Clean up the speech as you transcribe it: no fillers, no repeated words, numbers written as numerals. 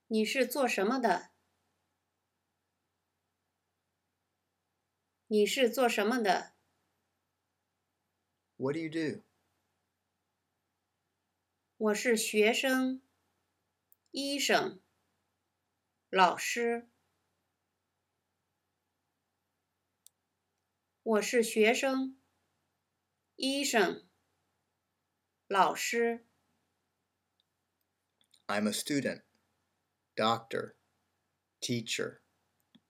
你是做什么的？你是做什么的？ What do you do? 我是学生、医生、老师。我是学生、医生、老师。 I'm a student, doctor, teacher.